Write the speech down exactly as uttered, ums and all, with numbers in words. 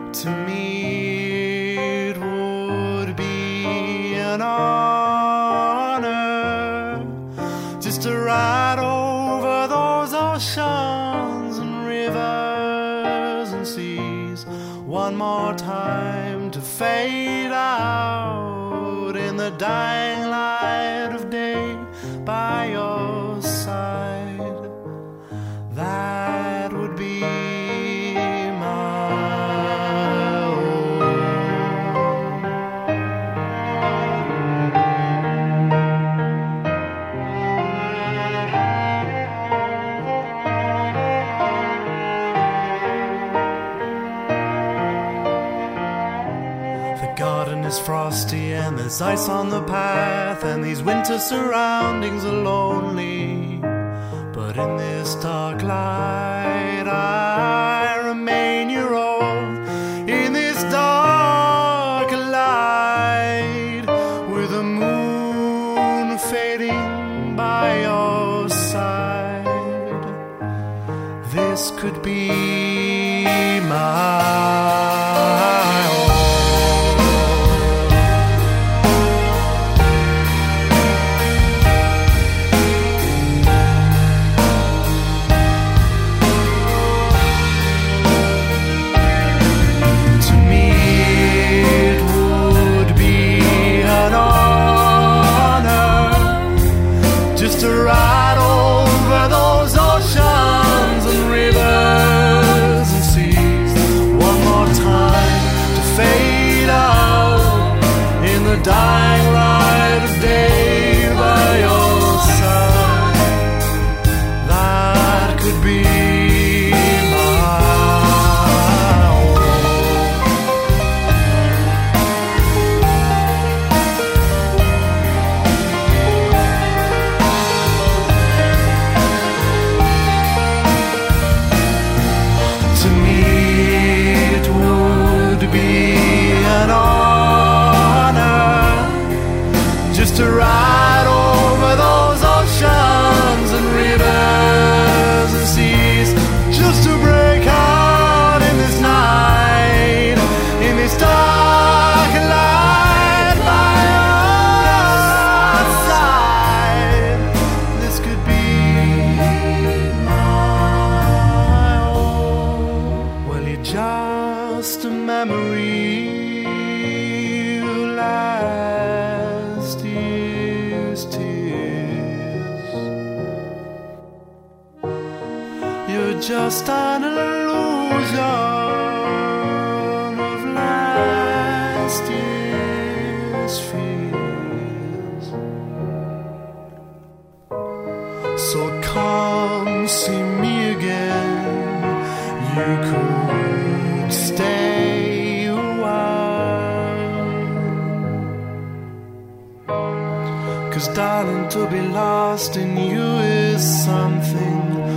To me it would be an honor just to ride over those oceans and rivers and seas one more time, to fade out in the dying light of day by your side. That would be is frosty and there's ice on the path, and these winter surroundings are lonely. But in this dark light I remain your own. In this dark light, with the moon fading by your side, this could be my to ride over those oceans and rivers and seas one more time, to fade out in the dying light of day by your side. That could be to ride over those oceans and rivers and seas, just to break out in this night, in this dark light by your side. This could be my own. Well, you're just a memory of last year's tears. You're just an illusion of last year's fears. So come see me again. You could stay a while, 'cause darling, to be lost in you is something